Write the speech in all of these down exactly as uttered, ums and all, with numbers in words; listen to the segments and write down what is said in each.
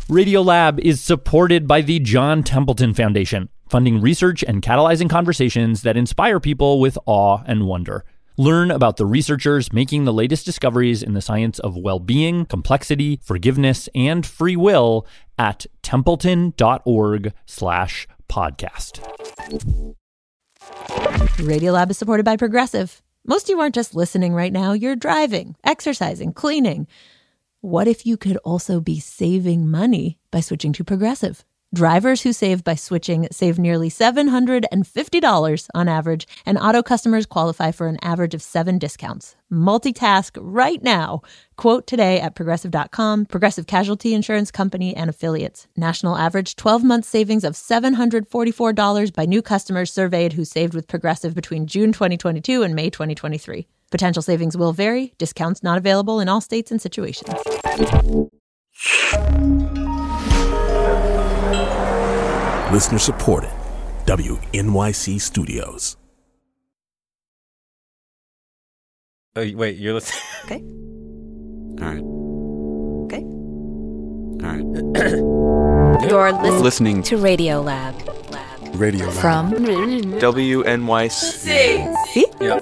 Radiolab is supported by the John Templeton Foundation, funding research and catalyzing conversations that inspire people with awe and wonder. Learn about the researchers making the latest discoveries in the science of well-being, complexity, forgiveness, and free will at templeton.org slash podcast. Radiolab is supported by Progressive. Most of you aren't just listening right now. You're driving, exercising, cleaning. What if you could also be saving money by switching to Progressive? Drivers who save by switching save nearly seven hundred fifty dollars on average, and auto customers qualify for an average of seven discounts. Multitask right now. Quote today at progressive dot com. Progressive Casualty Insurance Company and Affiliates. National average twelve-month savings of seven hundred forty-four dollars by new customers surveyed who saved with Progressive between June twenty twenty-two and May twenty twenty-three. Potential savings will vary. Discounts not available in all states and situations. Listener supported. W N Y C Studios. Oh, wait, you're listening? Okay. All right. Okay. All right. You're listening, listening to Radiolab. Lab. Radio From W N Y C. See? Yeah.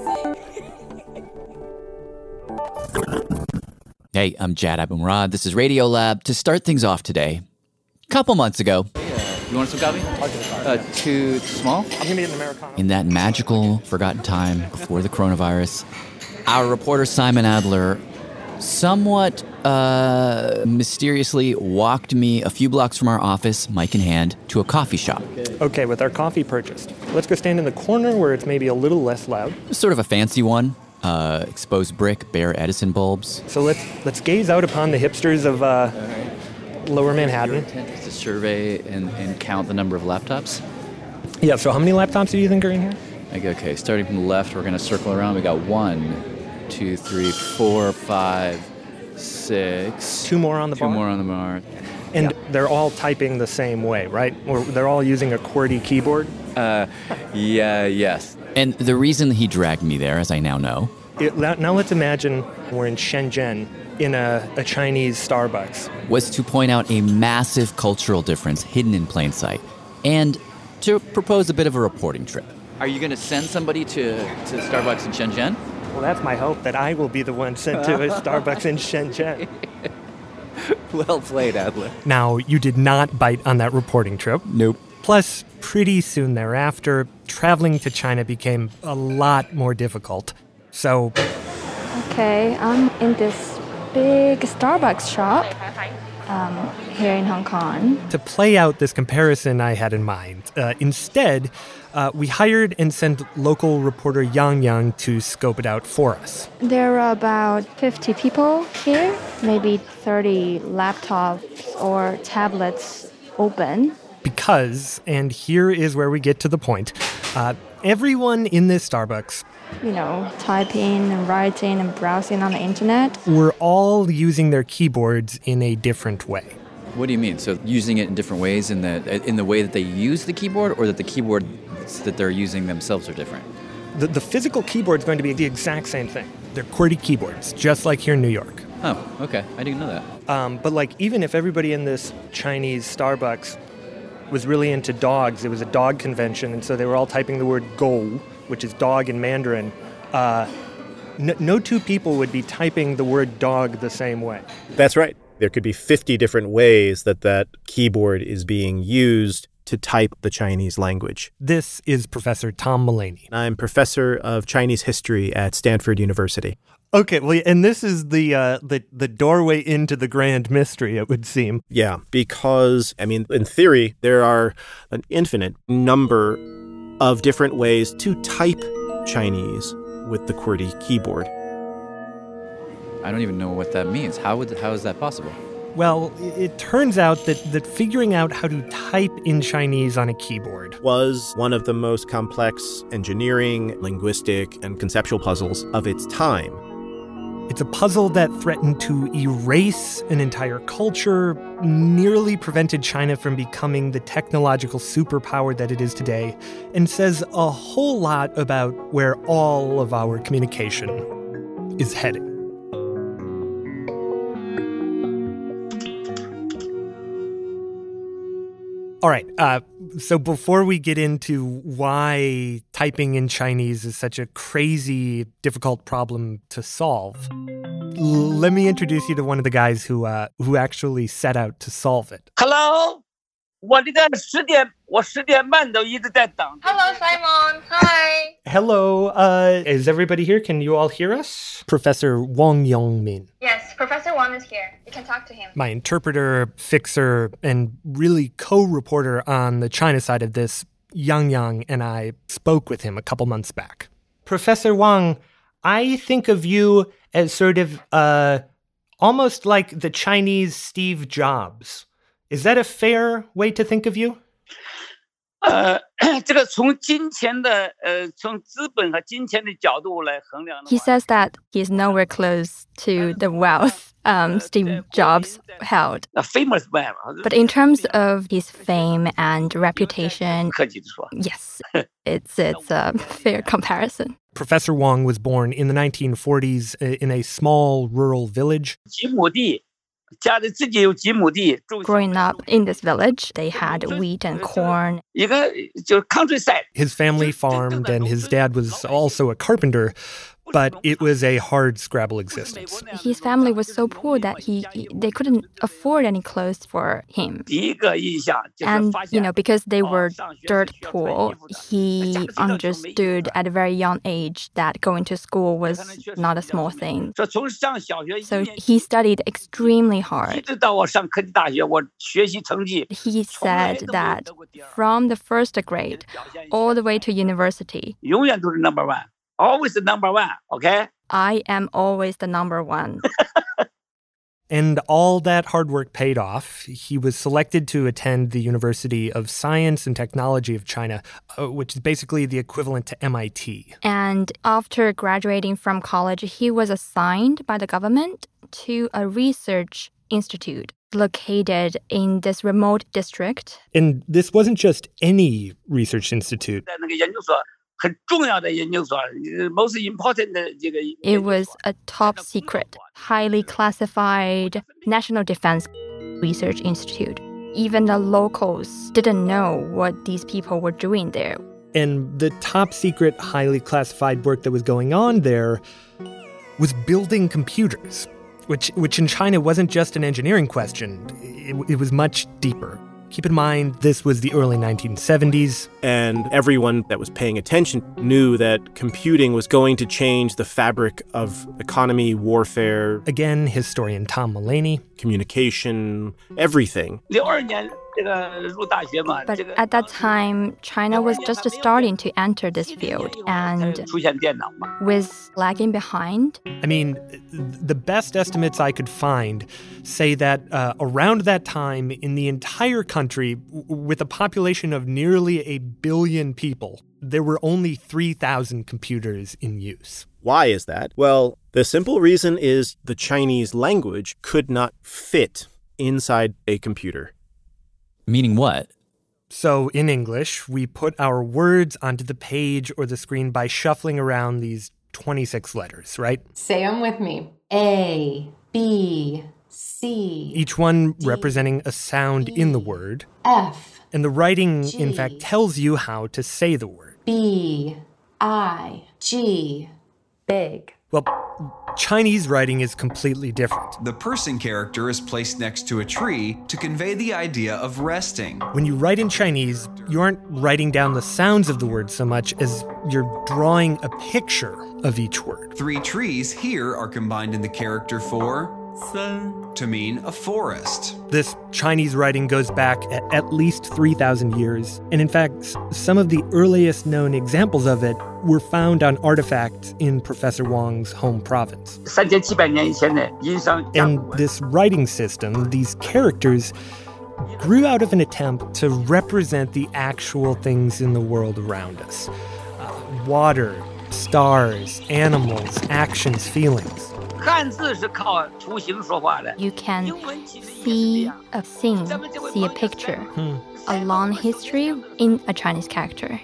Hey, I'm Jad Abumrad. This is Radiolab. To start things off today, a couple months ago, You want some coffee? Uh, too small? I'm going to get an Americano. in that magical, forgotten time before the coronavirus, our reporter Simon Adler somewhat uh, mysteriously walked me a few blocks from our office, mic in hand, to a coffee shop. Okay, with our coffee purchased, let's go stand in the corner where it's maybe a little less loud. Sort of a fancy one. Uh, exposed brick, bare Edison bulbs. So let's let's gaze out upon the hipsters of uh, Lower Manhattan. To survey and, and count the number of laptops. Yeah, so how many laptops do you think are in here? Like, okay, starting from the left, we're going to circle around. We got one, two, three, four, five, six. Two more on the Two bar? more on the bar. And they're all typing the same way, right? Or they're all using a QWERTY keyboard? Uh, yeah, yes. And the reason he dragged me there, as I now know, It, now let's imagine we're in Shenzhen in a, a Chinese Starbucks. was to point out a massive cultural difference hidden in plain sight, and to propose a bit of a reporting trip. Are you going to send somebody to, to Starbucks in Shenzhen? Well, that's my hope, that I will be the one sent to a Starbucks in Shenzhen. Well played, Adler. Now, you did not bite on that reporting trip. Nope. Plus, pretty soon thereafter, traveling to China became a lot more difficult. So, Okay, I'm in this big Starbucks shop um, here in Hong Kong. to play out this comparison I had in mind, uh, instead, uh, we hired and sent local reporter Yang Yang to scope it out for us. There are about fifty people here, maybe thirty laptops or tablets open. Because, and here is where we get to the point, uh, everyone in this Starbucks You know, typing and writing and browsing on the internet. were all using their keyboards in a different way. What do you mean? So using it in different ways in the in the way that they use the keyboard, or that the keyboards that they're using themselves are different? The, the physical keyboard is going to be the exact same thing. They're QWERTY keyboards, just like here in New York. Oh, okay. I didn't know that. Um, but like, even if everybody in this Chinese Starbucks was really into dogs, it was a dog convention, and so they were all typing the word "gou," which is dog in Mandarin. Uh, no, no two people would be typing the word dog the same way. That's right. There could be fifty different ways that that keyboard is being used to type the Chinese language. This is Professor Tom Mullaney. I'm professor of Chinese history at Stanford University. Okay, well, and this is the uh, the the doorway into the grand mystery, it would seem. Yeah, because, I mean, in theory, there are an infinite number of different ways to type Chinese with the QWERTY keyboard. I don't even know what that means. How would how is that possible? Well, it turns out that, that figuring out how to type in Chinese on a keyboard was one of the most complex engineering, linguistic, and conceptual puzzles of its time. It's a puzzle that threatened to erase an entire culture, nearly prevented China from becoming the technological superpower that it is today, and says a whole lot about where all of our communication is heading. All right. Uh, so before we get into why typing in Chinese is such a crazy, difficult problem to solve, l- let me introduce you to one of the guys who uh, who actually set out to solve it. Hello， 我这个十点，我十点半都一直在等。Hello, Simon. Hi. Hello. Uh, is everybody here? Can you all hear us? Professor Wang Yongmin. Yes, Professor Wang is here. You can talk to him. My interpreter, fixer, and really co-reporter on the China side of this, Yang Yang, and I spoke with him a couple months back. Professor Wang, I think of you as sort of uh, almost like the Chinese Steve Jobs. Is that a fair way to think of you? 呃，这个从金钱的呃，从资本和金钱的角度来衡量的话 He says that he's nowhere close to the wealth um, Steve Jobs held. A famous man. But in terms of his fame and reputation, 客气地说 yes, it's, it's a fair comparison. Professor Wang was born in the nineteen forties in a small rural village. 几亩地，家里自己有几亩地。 Growing up in this village, they had wheat and corn. 一个就是 countryside. His family farmed, and his dad was also a carpenter, but it was a hard scrabble existence. His family was so poor that he, he they couldn't afford any clothes for him. 第一个印象就是 And, 发现 you know, because they were dirt poor, he understood at a very young age that going to school was not a small thing. 说从上小学 So he studied extremely 一 hard. 直到我上科技大学，我学习成绩 He said that from the first grade all the way to university, 永远都是 number one, always the number one, okay? I am always the number one. And all that hard work paid off. He was selected to attend the University of Science and Technology of China, uh, which is basically the equivalent to M I T. And after graduating from college, he was assigned by the government to a research institute located in this remote district. And this wasn't just any research institute. 在那个研究所很重要的研究所 most important 的这个 It was a top secret, highly classified National Defense Research Institute. Even the locals didn't know what these people were doing there. And the top secret, highly classified work that was going on there was building computers, which, which in China wasn't just an engineering question. It, it was much deeper. Keep in mind, this was the early nineteen seventies. And everyone that was paying attention knew that computing was going to change the fabric of economy, warfare. Again, historian Tom Mulaney. Communication, everything. 六二年这个入大学嘛 But at that time, China was just starting to enter this field and 出现电脑嘛 was lagging behind. I mean, the best estimates I could find say that uh, around that time, in the entire country, w- with a population of nearly a billion people, there were only three thousand computers in use. Why is that? Well, the simple reason is the Chinese language could not fit inside a computer. Meaning what? So in English, we put our words onto the page or the screen by shuffling around these twenty-six letters, right? Say them with me. A, B, C. Each one representing a sound in the word. F. And the writing, G. in fact, tells you how to say the word. B, I, G. Big. Well, Chinese writing is completely different. The person character is placed next to a tree to convey the idea of resting. When you write in Chinese, you aren't writing down the sounds of the word so much as you're drawing a picture of each word. Three trees here are combined in the character for to mean a forest. This Chinese writing goes back at, at least three thousand years. And in fact, some of the earliest known examples of it were found on artifacts in Professor Wang's home province. 三千七百年以前的殷商 And this writing system, these characters, grew out of an attempt to represent the actual things in the world around us. Uh, water, stars, animals, actions, feelings. 汉字是靠图形说话的 You can see a scene, see a picture, a long history in a Chinese character.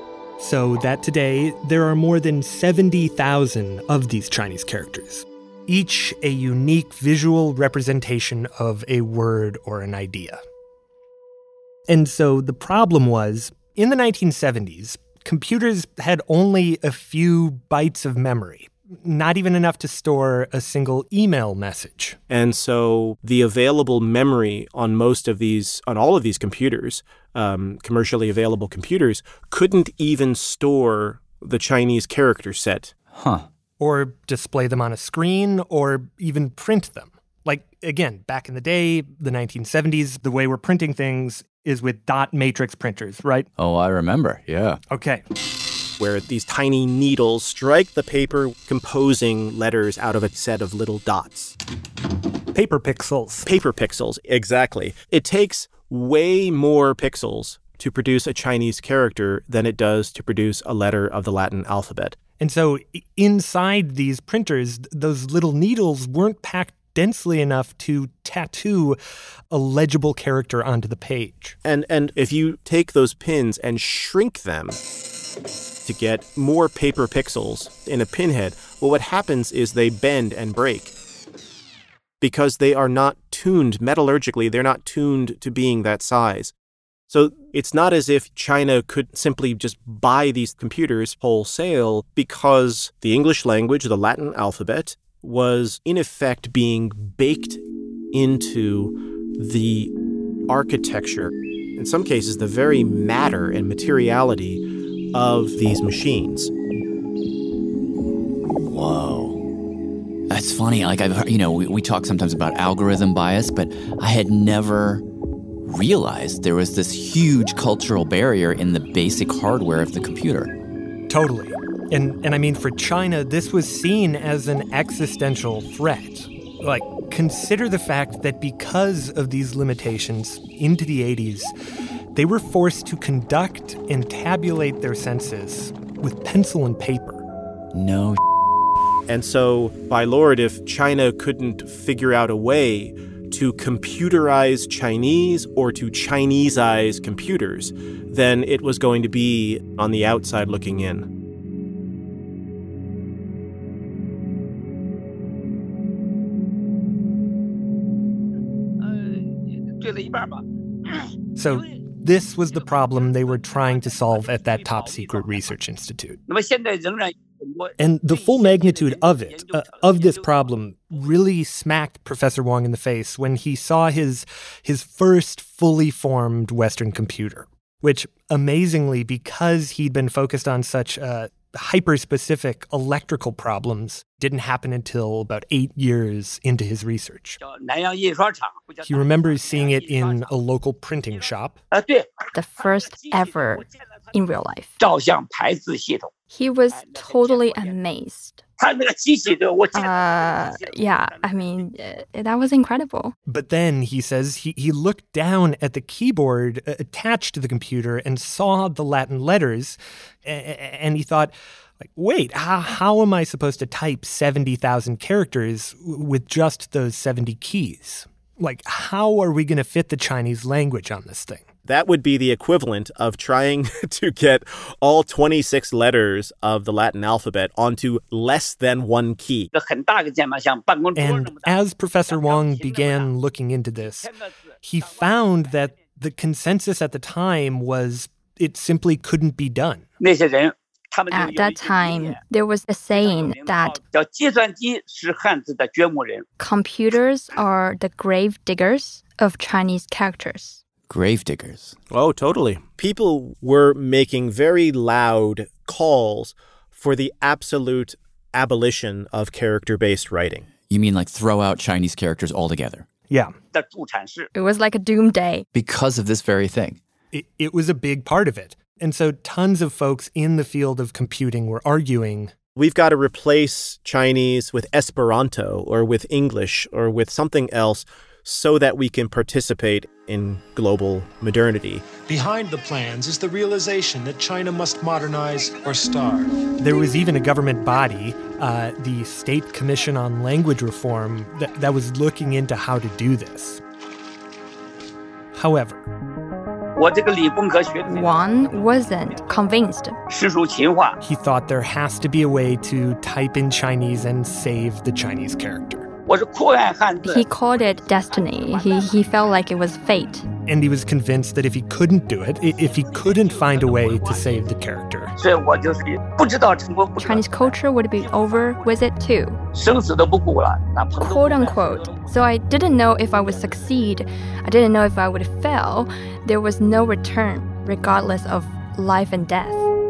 So that today, there are more than seventy thousand of these Chinese characters, each a unique visual representation of a word or an idea. And so the problem was, in the nineteen seventies, computers had only a few bytes of memory, not even enough to store a single email message. And so the available memory on most of these, on all of these computers, um, commercially available computers, couldn't even store the Chinese character set. Huh. Or display them on a screen, or even print them. Like, again, back in the day, the nineteen seventies, the way we're printing things is with dot matrix printers, right? Oh, I remember, yeah. Okay. Where these tiny needles strike the paper, composing letters out of a set of little dots. Paper pixels. Paper pixels, exactly. It takes way more pixels to produce a Chinese character than it does to produce a letter of the Latin alphabet. And so inside these printers, those little needles weren't packed densely enough to tattoo a legible character onto the page. And and if you take those pins and shrink them to get more paper pixels in a pinhead, well, what happens is they bend and break because they are not tuned metallurgically. They're not tuned to being that size. So it's not as if China could simply just buy these computers wholesale, because the English language, the Latin alphabet, was in effect being baked into the architecture, in some cases the very matter and materiality of these machines. Whoa. That's funny. Like, I've heard, you know, we, we talk sometimes about algorithm bias, but I had never realized there was this huge cultural barrier in the basic hardware of the computer. Totally. And and I mean, for China, this was seen as an existential threat. Like, consider the fact that because of these limitations, into the eighties, they were forced to conduct and tabulate their census with pencil and paper. No. And so, by Lord, if China couldn't figure out a way to computerize Chinese or to Chineseize computers, then it was going to be on the outside looking in. So this was the problem they were trying to solve at that top-secret research institute. And the full magnitude of it, uh, of this problem, really smacked Professor Wang in the face when he saw his, his first fully formed Western computer, which, amazingly, because he'd been focused on such uh, hyper-specific electrical problems, didn't happen until about eight years into his research. He remembers seeing it in a local printing shop. The first ever in real life. He was totally amazed. Uh, yeah, I mean, uh, that was incredible. But then, he says, he, he looked down at the keyboard uh, attached to the computer and saw the Latin letters, and he thought, like, wait, how, how am I supposed to type seventy thousand characters with just those seventy keys? Like, how are we going to fit the Chinese language on this thing? That would be the equivalent of trying to get all twenty-six letters of the Latin alphabet onto less than one key. And as Professor Wang began looking into this, he found that the consensus at the time was it simply couldn't be done. At that time, there was a saying that computers are the grave diggers of Chinese characters. Grave diggers. Oh, totally. People were making very loud calls for the absolute abolition of character-based writing. You mean like throw out Chinese characters altogether? Yeah. It was like a doomsday. Because of this very thing. It, it was a big part of it. And so tons of folks in the field of computing were arguing, we've got to replace Chinese with Esperanto or with English or with something else so that we can participate in global modernity. Behind the plans is the realization that China must modernize or starve. There was even a government body, uh, the State Commission on Language Reform, that, that was looking into how to do this. However, Wang wasn't convinced. He thought there has to be a way to type in Chinese and save the Chinese character. He called it destiny. He, he felt like it was fate. And he was convinced that if he couldn't do it, if he couldn't find a way to save the character, Chinese culture would be over with it too. Quote unquote. So I didn't know if I would succeed. I didn't know if I would fail. There was no return, regardless of life and death.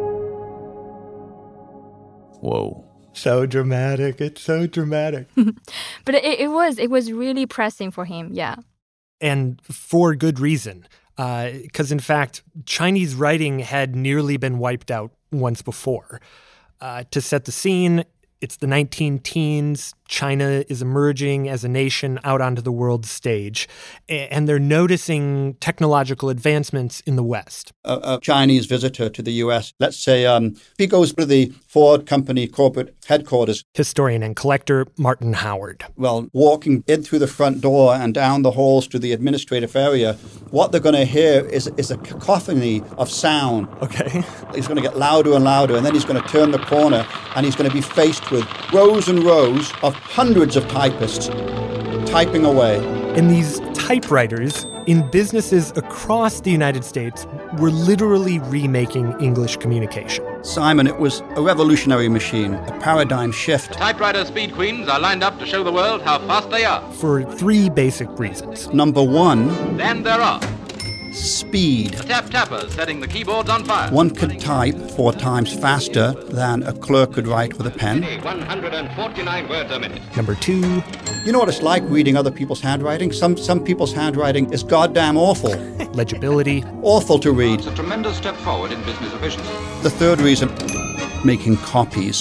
Whoa. So dramatic. It's so dramatic. But it, it was, it was really pressing for him, yeah. And for good reason. Because, uh, in fact, Chinese writing had nearly been wiped out once before. Uh, to set the scene, it's the nineteen teens. China is emerging as a nation out onto the world stage, and they're noticing technological advancements in the West. A, a Chinese visitor to the U S, let's say um, he goes to the Ford Company corporate headquarters. Historian and collector Martin Howard. Well, walking in through the front door and down the halls to the administrative area, what they're going to hear is, is a cacophony of sound. Okay. He's going to get louder and louder, and then he's going to turn the corner, and he's going to be faced with rows and rows of hundreds of typists typing away. And these typewriters in businesses across the United States were literally remaking English communication. Simon, it was a revolutionary machine, a paradigm shift. Typewriter speed queens are lined up to show the world how fast they are. For three basic reasons. Number one, then there are speed. The tap tappers setting the keyboards on fire. One could type four times faster than a clerk could write with a pen. one hundred forty-nine words a minute. Number two. You know what it's like reading other people's handwriting? Some some people's handwriting is goddamn awful. Legibility. Awful to read. It's a tremendous step forward in business efficiency. The third reason, making copies.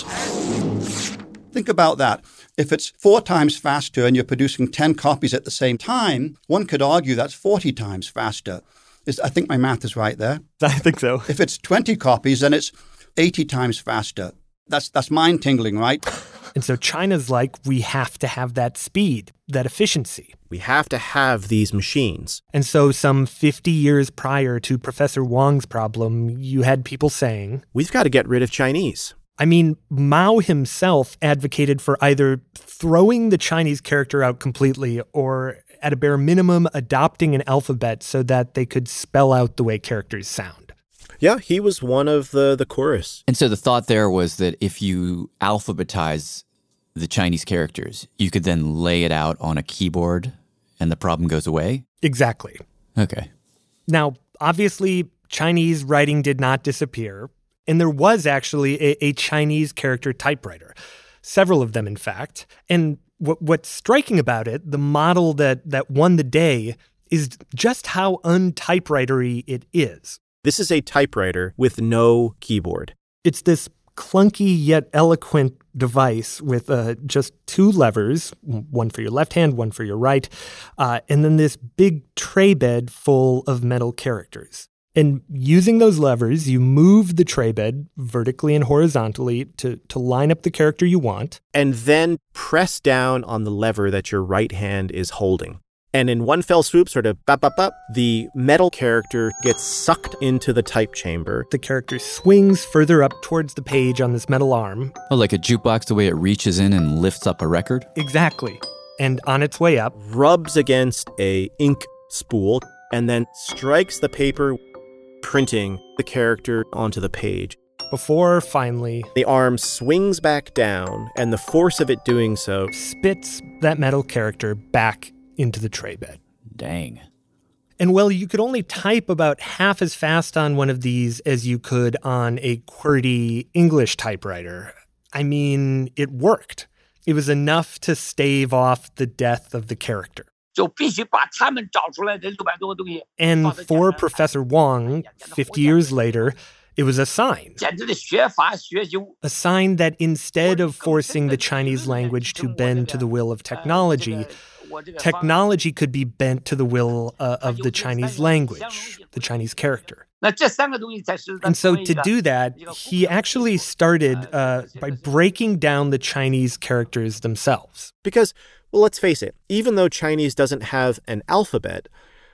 Think about that. If it's four times faster and you're producing ten copies at the same time, one could argue that's forty times faster. Is, I think my math is right there. I think so. If it's twenty copies, then it's eighty times faster. That's that's mind-tingling, right? And so China's like, we have to have that speed, that efficiency. We have to have these machines. And so some fifty years prior to Professor Wong's problem, you had people saying, we've got to get rid of Chinese. I mean, Mao himself advocated for either throwing the Chinese character out completely or, at a bare minimum, adopting an alphabet so that they could spell out the way characters sound. Yeah, he was one of the, the chorus. And so the thought there was that if you alphabetize the Chinese characters, you could then lay it out on a keyboard and the problem goes away? Exactly. Okay. Now, obviously, Chinese writing did not disappear. And there was actually a, a Chinese character typewriter, several of them, in fact. And what, what's striking about it, the model that, that won the day, is just how untypewritery it is. This is a typewriter with no keyboard. It's this clunky yet eloquent device with uh, just two levers, one for your left hand, one for your right, uh, and then this big tray bed full of metal characters. And using those levers, you move the tray bed vertically and horizontally to, to line up the character you want. And then press down on the lever that your right hand is holding. And in one fell swoop, sort of bop, bop, bop, the metal character gets sucked into the type chamber. The character swings further up towards the page on this metal arm. Oh, like a jukebox, the way it reaches in and lifts up a record? Exactly. And on its way up, rubs against a ink spool and then strikes the paper, printing the character onto the page. Before, finally, the arm swings back down, and the force of it doing so spits that metal character back into the tray bed. Dang. And well, you could only type about half as fast on one of these as you could on a QWERTY English typewriter. I mean, it worked. It was enough to stave off the death of the character. And for Professor Wong, fifty years later, it was a sign. A sign that instead of forcing the Chinese language to bend to the will of technology, technology could be bent to the will uh, of the Chinese language, the Chinese character. And so to do that, he actually started uh, by breaking down the Chinese characters themselves. Because, well, let's face it, even though Chinese doesn't have an alphabet,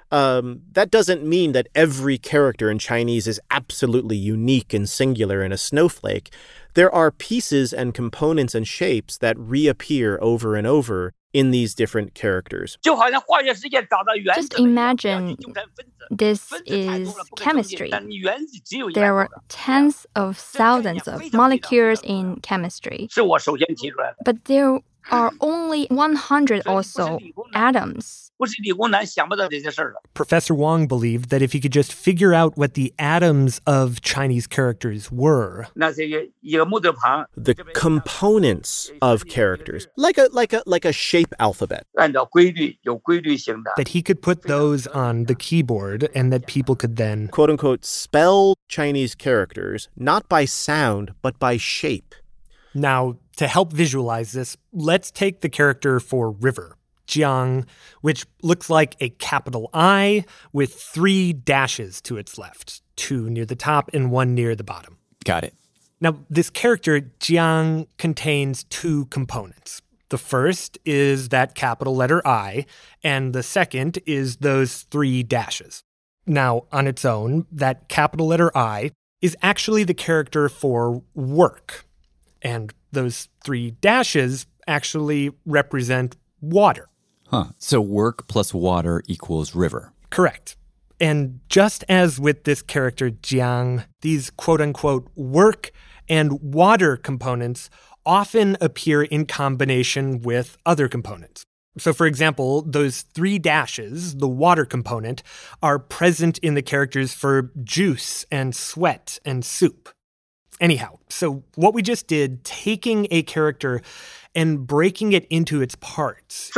Um, that doesn't mean that every character in Chinese is absolutely unique and singular and a snowflake. There are pieces and components and shapes that reappear over and over in these different characters. Just imagine this is chemistry. There were tens of thousands of molecules in chemistry. But there are only one hundred or so atoms. Professor Wang believed that if he could just figure out what the atoms of Chinese characters were, the components of characters, like a like a like a shape alphabet, that he could put those on the keyboard and that people could then, quote unquote, spell Chinese characters not by sound but by shape. Now, to help visualize this, let's take the character for river, Jiang, which looks like a capital I with three dashes to its left, two near the top and one near the bottom. Got it. Now, this character, Jiang, contains two components. The first is that capital letter I, and the second is those three dashes. Now, on its own, that capital letter I is actually the character for work. And those three dashes actually represent water. Huh. So work plus water equals river. Correct. And just as with this character, Jiang, these quote-unquote work and water components often appear in combination with other components. So, for example, those three dashes, the water component, are present in the characters for juice and sweat and soup. Anyhow, so what we just did, taking a character and breaking it into its parts,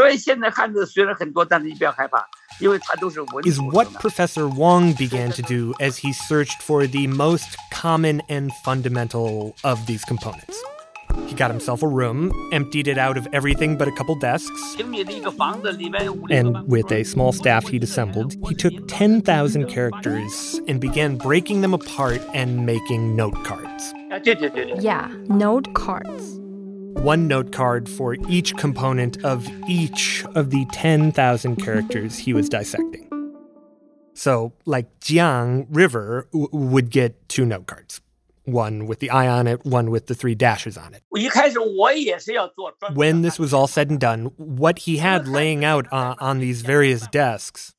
is what Professor Wang began to do as he searched for the most common and fundamental of these components. He got himself a room, emptied it out of everything but a couple desks, and with a small staff he'd assembled, he took ten thousand characters and began breaking them apart and making note cards. Yeah, note cards. One note card for each component of each of the ten thousand characters he was dissecting. So, like Jiang, river, w- would get two note cards. One with the I on it, one with the three dashes on it. When this was all said and done, what he had laying out uh, on these various desks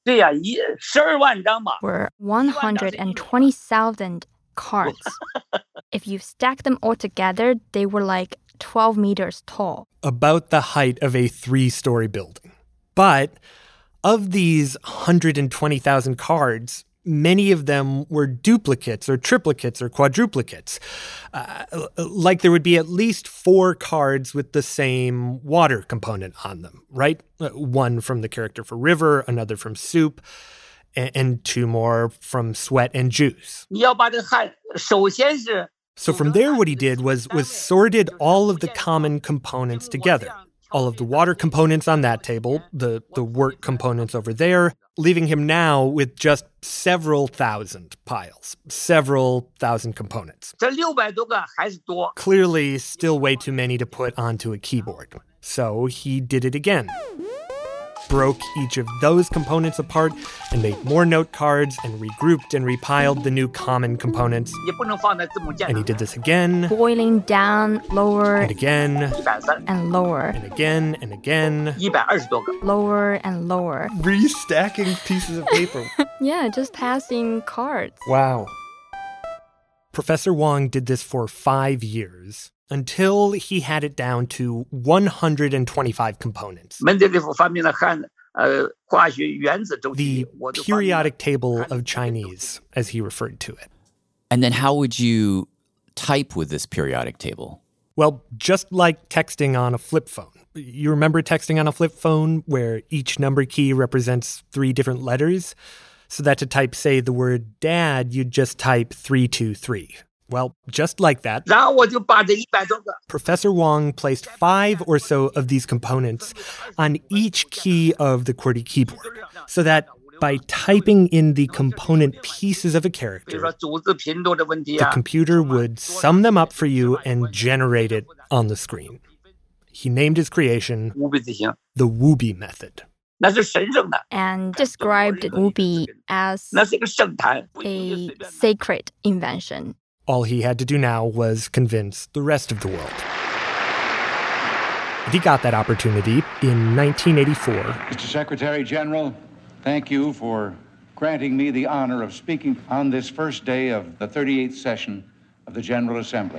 were one hundred twenty thousand cards. If you stack them all together, they were like twelve meters tall. About the height of a three-story building. But of these one hundred twenty thousand cards, many of them were duplicates or triplicates or quadruplicates. Uh, like there would be at least four cards with the same water component on them, right? One from the character for river, another from soup, and, and two more from sweat and juice. So from there, what he did was, was sorted all of the common components together. All of the water components on that table, the, the work components over there, leaving him now with just several thousand piles, several thousand components. Clearly, still way too many to put onto a keyboard. So he did it again. Broke each of those components apart and made more note cards and regrouped and repiled the new common components. And he did this again. Boiling down, lower. And again. And lower. And again and again. Lower and lower. Restacking pieces of paper. Yeah, just passing cards. Wow. Professor Wang did this for five years. Until he had it down to one hundred twenty-five components. The periodic table of Chinese, as he referred to it. And then how would you type with this periodic table? Well, just like texting on a flip phone. You remember texting on a flip phone where each number key represents three different letters? So that to type, say, the word dad, you'd just type three two three. Well, just like that, Professor Wang placed five or so of these components on each key of the QWERTY keyboard, so that by typing in the component pieces of a character, the computer would sum them up for you and generate it on the screen. He named his creation the Wubi method. and described Wubi as a sacred invention. All he had to do now was convince the rest of the world. And he got that opportunity in nineteen eighty-four. Mister Secretary General, thank you for granting me the honor of speaking on this first day of the thirty-eighth session of the General Assembly.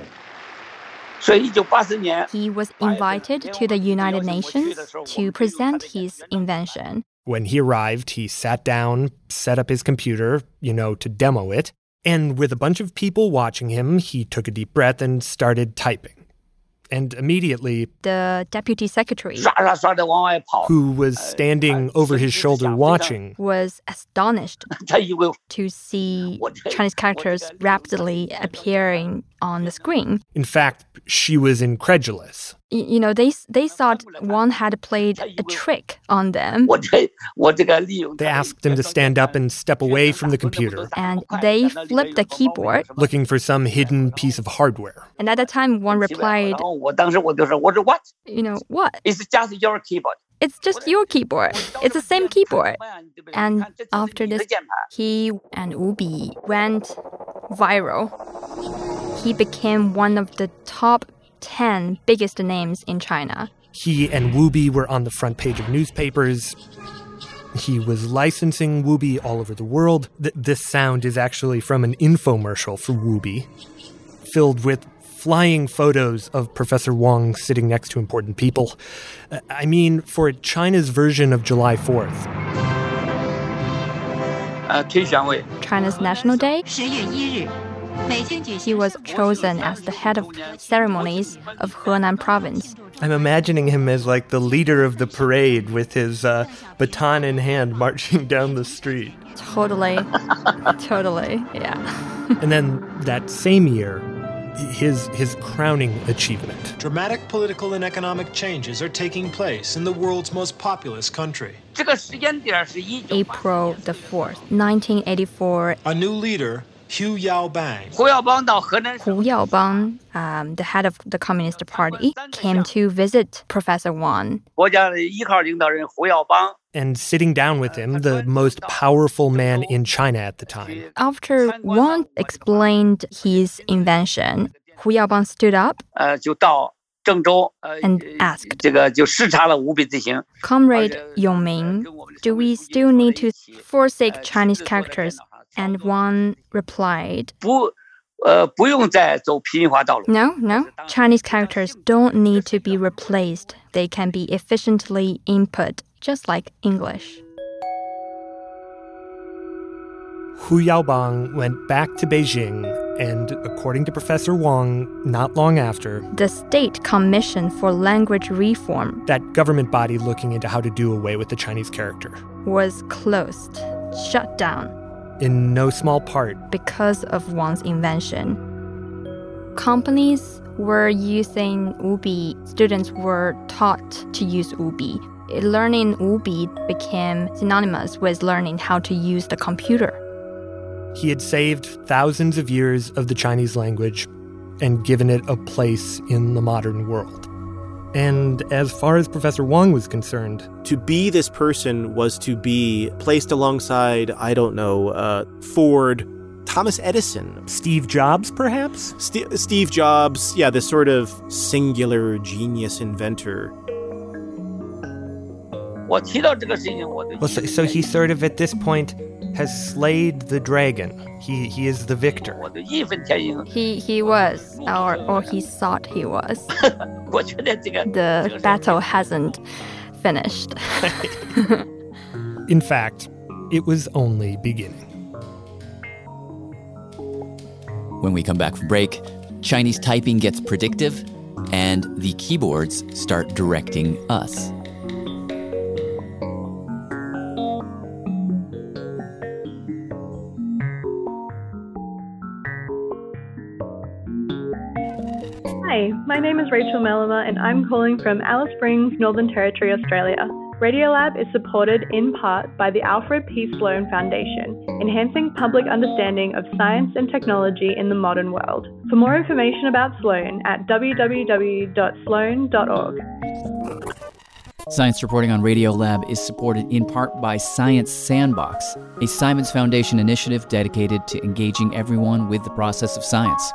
He was invited to the United Nations to present his invention. When he arrived, he sat down, set up his computer, you know, to demo it. And with a bunch of people watching him, he took a deep breath and started typing. And immediately, the deputy secretary, who was standing over his shoulder watching, was astonished to see Chinese characters rapidly appearing on the screen. In fact, she was incredulous. You know, they they thought one had played a trick on them. They asked him to stand up and step away from the computer. And they flipped the keyboard, looking for some hidden piece of hardware. And at that time, one replied, you know, what? It's just your keyboard. It's just your keyboard. It's the same keyboard. And after this, he and Wubi went viral. He became one of the top ten biggest names in China. He and Wubi were on the front page of newspapers. He was licensing Wubi all over the world. Th- this sound is actually from an infomercial for Wubi, filled with flying photos of Professor Wang sitting next to important people. Uh, I mean, for China's version of July fourth. Uh, China's National Day. He was chosen as the head of ceremonies of Henan province. I'm imagining him as like the leader of the parade with his uh, baton in hand marching down the street. Totally. Totally, yeah. And then that same year, his his crowning achievement. Dramatic political and economic changes are taking place in the world's most populous country. April the fourth, nineteen eighty-four. A new leader, Hu Yaobang. Hu Yaobang, um, the head of the Communist Party, came to visit Professor Wang. And sitting down with him, the most powerful man in China at the time. After Wang explained his invention, Hu Yaobang stood up and asked, Comrade Yongming, do we still need to forsake Chinese characters? And Wang replied, No, no. Chinese characters don't need to be replaced. They can be efficiently input, just like English. Hu Yaobang went back to Beijing, and according to Professor Wang, not long after, the State Commission for Language Reform, that government body looking into how to do away with the Chinese character, was closed, shut down. In no small part because of Wang's invention. Companies were using Wubi. Students were taught to use Wubi. Learning Wubi became synonymous with learning how to use the computer. He had saved thousands of years of the Chinese language and given it a place in the modern world. And as far as Professor Wang was concerned, to be this person was to be placed alongside, I don't know, uh, Ford, Thomas Edison. Steve Jobs, perhaps? St- Steve Jobs, yeah, this sort of singular genius inventor. Well, so, so he sort of, at this point, has slayed the dragon. He he is the victor. He he was, or or he thought he was. The battle hasn't finished. In fact, it was only beginning. When we come back from break, Chinese typing gets predictive, and the keyboards start directing us. Hi, my name is Rachel Mellema and I'm calling from Alice Springs, Northern Territory, Australia. Radiolab is supported in part by the Alfred P. Sloan Foundation, enhancing public understanding of science and technology in the modern world. For more information about Sloan at w w w dot sloan dot org. Science Reporting on Radiolab is supported in part by Science Sandbox, a Simons Foundation initiative dedicated to engaging everyone with the process of science.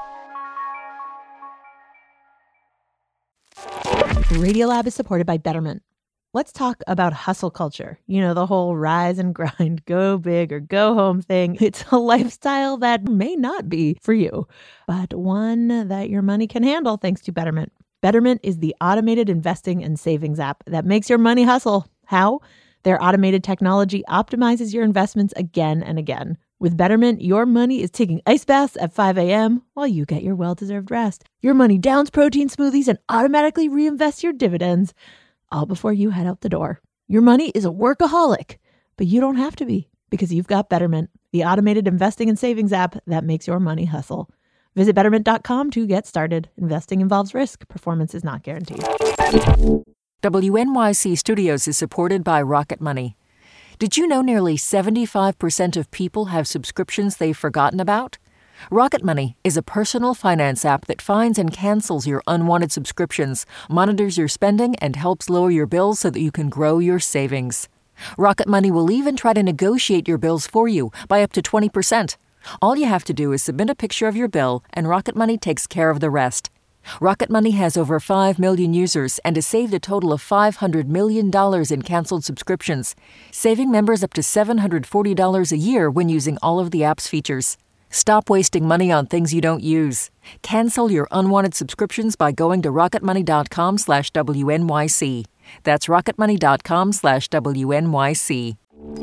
Radiolab is supported by Betterment. Let's talk about hustle culture. You know, the whole rise and grind, go big or go home thing. It's a lifestyle that may not be for you, but one that your money can handle thanks to Betterment. Betterment is the automated investing and savings app that makes your money hustle. How? Their automated technology optimizes your investments again and again. With Betterment, your money is taking ice baths at five a.m. while you get your well-deserved rest. Your money downs protein smoothies and automatically reinvests your dividends, all before you head out the door. Your money is a workaholic, but you don't have to be because you've got Betterment, the automated investing and savings app that makes your money hustle. Visit Betterment dot com to get started. Investing involves risk. Performance is not guaranteed. W N Y C Studios is supported by Rocket Money. Did you know nearly seventy-five percent of people have subscriptions they've forgotten about? Rocket Money is a personal finance app that finds and cancels your unwanted subscriptions, monitors your spending, and helps lower your bills so that you can grow your savings. Rocket Money will even try to negotiate your bills for you by up to twenty percent. All you have to do is submit a picture of your bill, and Rocket Money takes care of the rest. Rocket Money has over five million users and has saved a total of five hundred million dollars in canceled subscriptions, saving members up to seven hundred forty dollars a year when using all of the app's features. Stop wasting money on things you don't use. Cancel your unwanted subscriptions by going to rocketmoney.com slash WNYC. That's rocketmoney.com slash WNYC.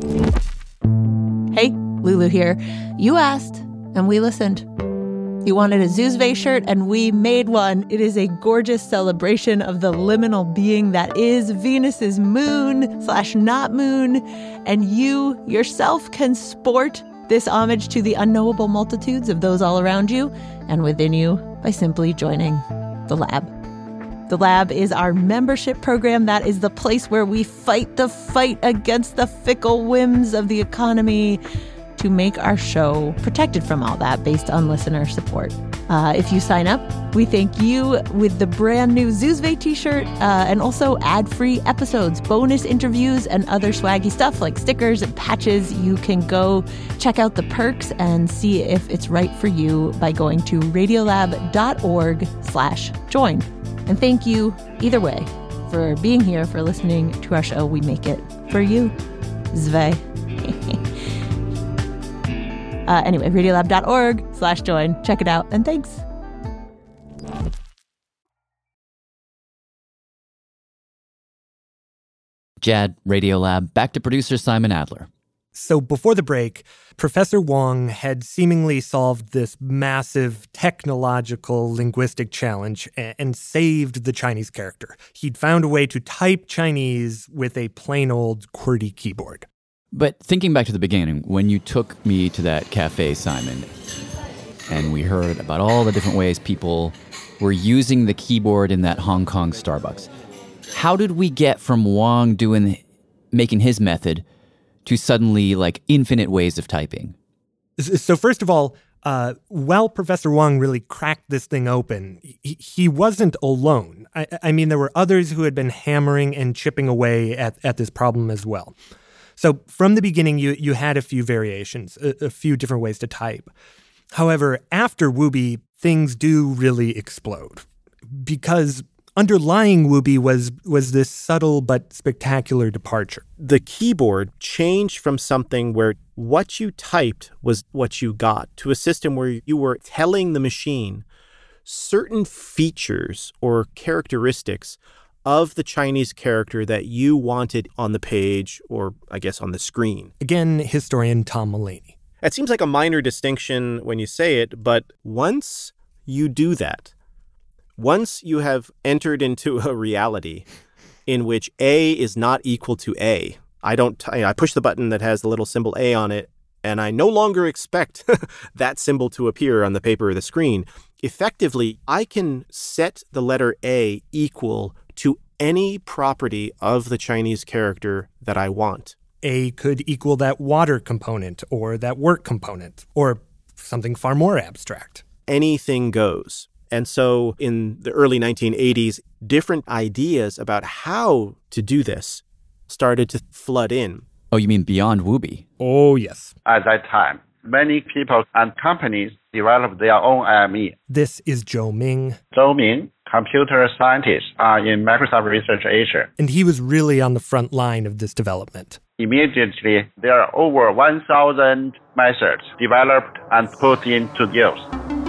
Hey, Lulu here. You asked, and we listened. You wanted a Zuzve shirt, and we made one. It is a gorgeous celebration of the liminal being that is Venus's moon slash not moon, and you yourself can sport this homage to the unknowable multitudes of those all around you and within you by simply joining the lab. The lab is our membership program. That is the place where we fight the fight against the fickle whims of the economy to make our show protected from all that based on listener support. Uh, if you sign up, we thank you with the brand new Zuzve t-shirt uh, and also ad-free episodes, bonus interviews, and other swaggy stuff like stickers and patches. You can go check out the perks and see if it's right for you by going to radiolab.org slash join. And thank you, either way, for being here, for listening to our show. We make it for you. Zve. Uh, anyway, radiolab.org slash join. Check it out, and thanks. Jad, Radiolab, back to producer Simon Adler. So before the break, Professor Wang had seemingly solved this massive technological linguistic challenge and saved the Chinese character. He'd found a way to type Chinese with a plain old QWERTY keyboard. But thinking back to the beginning, when you took me to that cafe, Simon, and we heard about all the different ways people were using the keyboard in that Hong Kong Starbucks, how did we get from Wang doing, making his method to suddenly like infinite ways of typing? So first of all, uh, while Professor Wang really cracked this thing open, he, he wasn't alone. I, I mean, there were others who had been hammering and chipping away at, at this problem as well. So from the beginning, you you had a few variations, a, a few different ways to type. However, after Wubi, things do really explode because underlying Wubi was was this subtle but spectacular departure. The keyboard changed from something where what you typed was what you got to a system where you were telling the machine certain features or characteristics of the Chinese character that you wanted on the page or, I guess, on the screen. Again, historian Tom Mulaney. It seems like a minor distinction when you say it, but once you do that, once you have entered into a reality in which A is not equal to A, I don't. T- I push the button that has the little symbol A on it, and I no longer expect that symbol to appear on the paper or the screen. Effectively, I can set the letter A equal to any property of the Chinese character that I want. A could equal that water component or that work component or something far more abstract. Anything goes. And so in the early nineteen eighties, different ideas about how to do this started to flood in. Oh, you mean beyond Wubi? Oh, yes. At that time, many people and companies developed their own I M E. This is Zhou Ming. Zhou Ming, computer scientist uh, in Microsoft Research Asia. And he was really on the front line of this development. Immediately, there are over one thousand methods developed and put into use.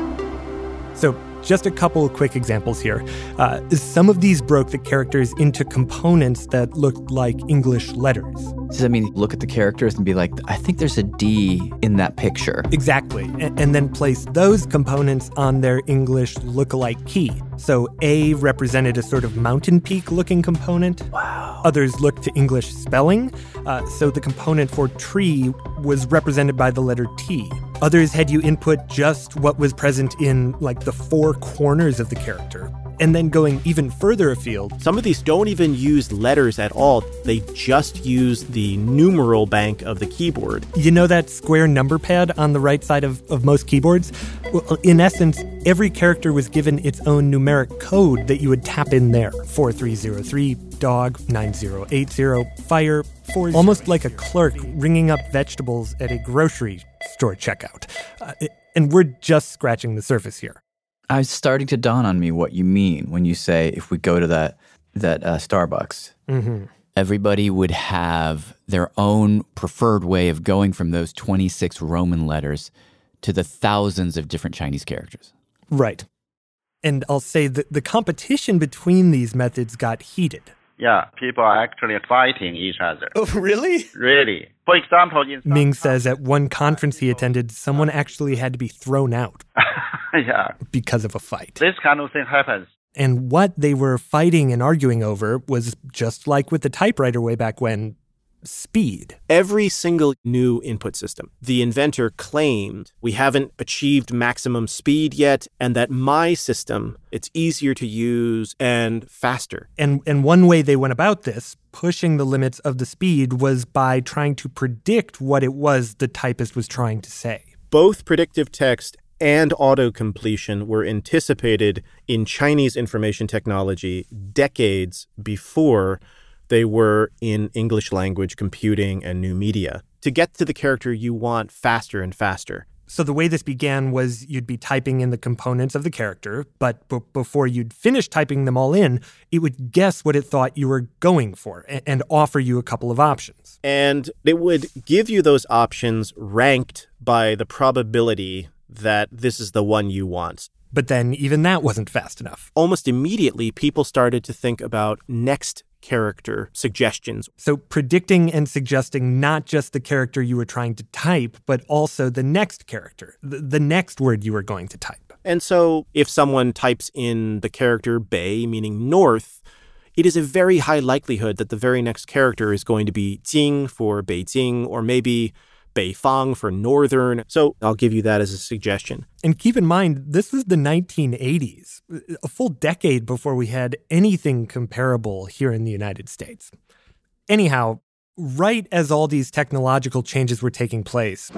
So just a couple of quick examples here. Uh, some of these broke the characters into components that looked like English letters. Does that mean look at the characters and be like, I think there's a D in that picture? Exactly. And, and then place those components on their English lookalike key. So A represented a sort of mountain peak looking component. Wow. Others looked to English spelling. Uh, so the component for tree was represented by the letter T. Others had you input just what was present in like the four corners of the character. And then going even further afield. Some of these don't even use letters at all. They just use the numeral bank of the keyboard. You know that square number pad on the right side of, of most keyboards? Well, in essence, every character was given its own numeric code that you would tap in there. four three zero three, dog, nine zero eight zero, fire, four. Almost like a clerk ringing up vegetables at a grocery store checkout. Uh, and we're just scratching the surface here. Uh, it's starting to dawn on me what you mean when you say if we go to that that uh, Starbucks, mm-hmm. everybody would have their own preferred way of going from those twenty-six Roman letters to the thousands of different Chinese characters. Right. And I'll say that the competition between these methods got heated. Yeah, people are actually fighting each other. Oh, really? Really. For example, in Ming says at one conference he attended, someone actually had to be thrown out. Yeah. Because of a fight. This kind of thing happens. And what they were fighting and arguing over was just like with the typewriter way back when, speed. Every single new input system, the inventor claimed we haven't achieved maximum speed yet, and that my system, it's easier to use and faster. And and one way they went about this, pushing the limits of the speed, was by trying to predict what it was the typist was trying to say. Both predictive text and auto-completion were anticipated in Chinese information technology decades before they were in English language computing and new media, to get to the character you want faster and faster. So the way this began was you'd be typing in the components of the character, but b- before you'd finish typing them all in, it would guess what it thought you were going for and, and offer you a couple of options. And it would give you those options ranked by the probability that this is the one you want. But then even that wasn't fast enough. Almost immediately, people started to think about next character suggestions. So predicting and suggesting not just the character you were trying to type, but also the next character, the, the next word you were going to type. And so if someone types in the character Bei, meaning north, it is a very high likelihood that the very next character is going to be Jing for Beijing, or maybe Beifang for northern. So I'll give you that as a suggestion. And keep in mind, this was the nineteen eighties, a full decade before we had anything comparable here in the United States. Anyhow, right as all these technological changes were taking place,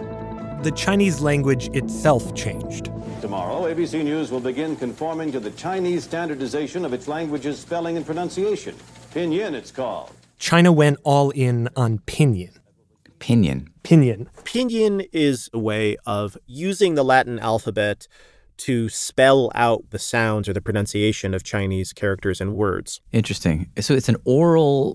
the Chinese language itself changed. Tomorrow, A B C News will begin conforming to the Chinese standardization of its language's spelling and pronunciation. Pinyin, it's called. China went all in on Pinyin. Pinyin. Pinyin. Pinyin is a way of using the Latin alphabet to spell out the sounds or the pronunciation of Chinese characters and words. Interesting. So it's an oral,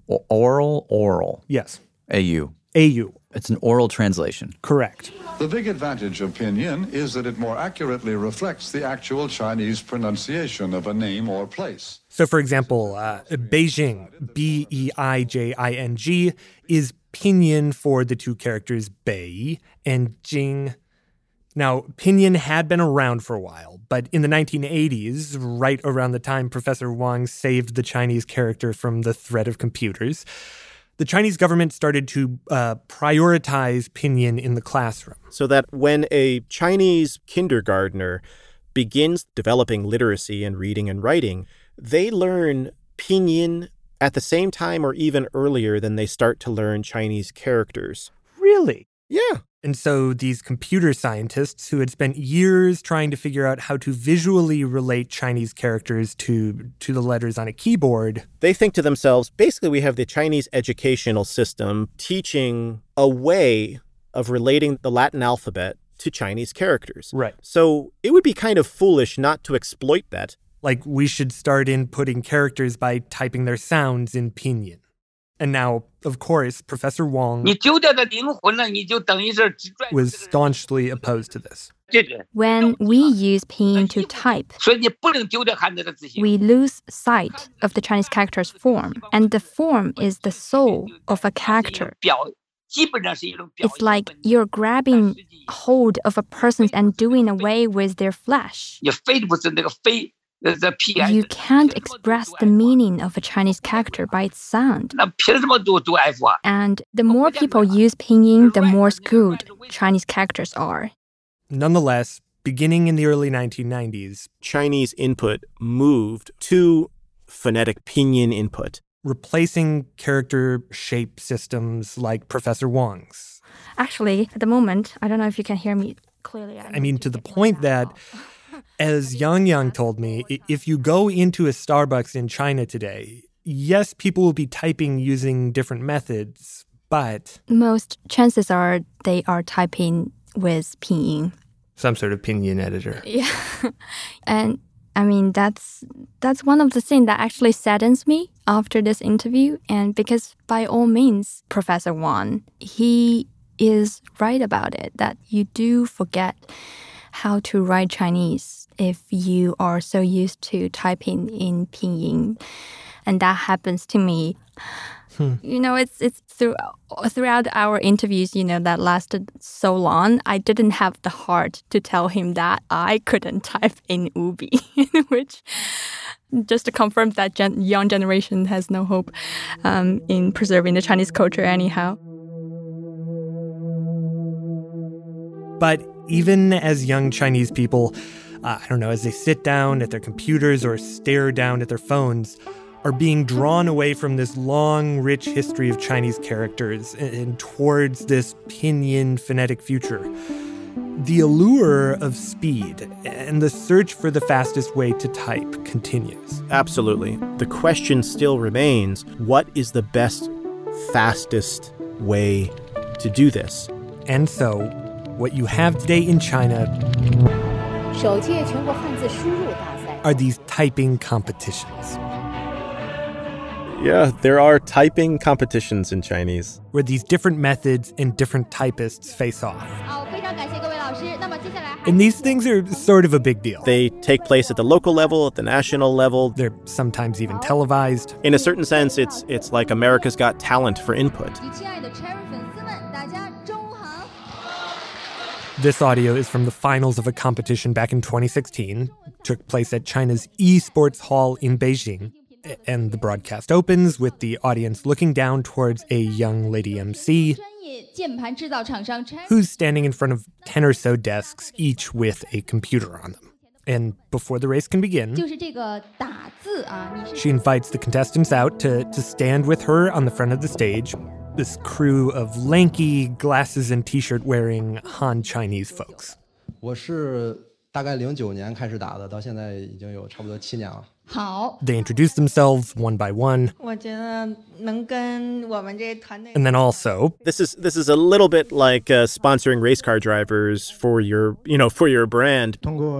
oral, oral. Yes. A U. A U. It's an oral translation. Correct. The big advantage of Pinyin is that it more accurately reflects the actual Chinese pronunciation of a name or place. So, for example, uh, Beijing, B E I J I N G, is Pinyin for the two characters Bei and Jing. Now, Pinyin had been around for a while, but in the nineteen eighties, right around the time Professor Wang saved the Chinese character from the threat of computers, the Chinese government started to uh, prioritize Pinyin in the classroom. So that when a Chinese kindergartner begins developing literacy and reading and writing, they learn Pinyin at the same time or even earlier than they start to learn Chinese characters. Really? Yeah. And so these computer scientists who had spent years trying to figure out how to visually relate Chinese characters to, to the letters on a keyboard, they think to themselves, basically we have the Chinese educational system teaching a way of relating the Latin alphabet to Chinese characters. Right. So it would be kind of foolish not to exploit that. Like we should start inputting characters by typing their sounds in pinyin. And now, of course, Professor Wang was staunchly opposed to this. When we use pinyin to type, we lose sight of the Chinese character's form, and the form is the soul of a character. It's like you're grabbing hold of a person and doing away with their flesh. You can't express the meaning of a Chinese character by its sound. And the more people use pinyin, the more screwed Chinese characters are. Nonetheless, beginning in the early nineteen nineties, Chinese input moved to phonetic pinyin input, replacing character shape systems like Professor Wang's. Actually, at the moment, I don't know if you can hear me clearly. I, I mean, to the point that, as Yang Yang told me, if you go into a Starbucks in China today, yes, people will be typing using different methods, but most chances are they are typing with pinyin. Some sort of pinyin editor. Yeah. And I mean, that's that's one of the things that actually saddens me after this interview. And because by all means, Professor Wang, he is right about it, that you do forget how to write Chinese if you are so used to typing in pinyin. And that happens to me. Hmm. You know, it's it's through, throughout our interviews, you know, that lasted so long, I didn't have the heart to tell him that I couldn't type in Ubi, which just to confirm that gen- young generation has no hope um, in preserving the Chinese culture anyhow. But even as young Chinese people, uh, I don't know, as they sit down at their computers or stare down at their phones, are being drawn away from this long, rich history of Chinese characters and, and towards this pinyin phonetic future. The allure of speed and the search for the fastest way to type continues. Absolutely. The question still remains, what is the best, fastest way to do this? And so, what you have today in China are these typing competitions. Yeah, there are typing competitions in Chinese, where these different methods and different typists face off. And these things are sort of a big deal. They take place at the local level, at the national level. They're sometimes even televised. In a certain sense, it's it's like America's Got Talent for input. This audio is from the finals of a competition back in twenty sixteen. It took place at China's eSports Hall in Beijing. And the broadcast opens with the audience looking down towards a young lady M C who's standing in front of ten or so desks, each with a computer on them. And before the race can begin, she invites the contestants out to, to stand with her on the front of the stage, this crew of lanky, glasses and t-shirt wearing Han Chinese folks. 我是大概零九年开始打的，到现在已经有差不多七年了。 They introduce themselves one by one. And then also, this is this is a little bit like uh, sponsoring race car drivers for your, you know, for your brand.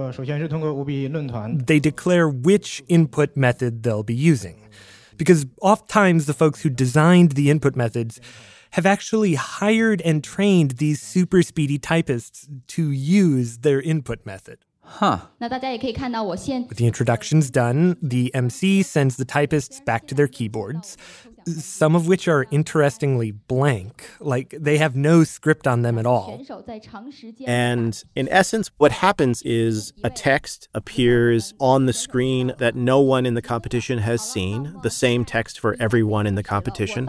They declare which input method they'll be using. Because oftentimes the folks who designed the input methods have actually hired and trained these super speedy typists to use their input method. Huh. With the introductions done, the M C sends the typists back to their keyboards, some of which are interestingly blank, like they have no script on them at all. And in essence, what happens is a text appears on the screen that no one in the competition has seen, the same text for everyone in the competition.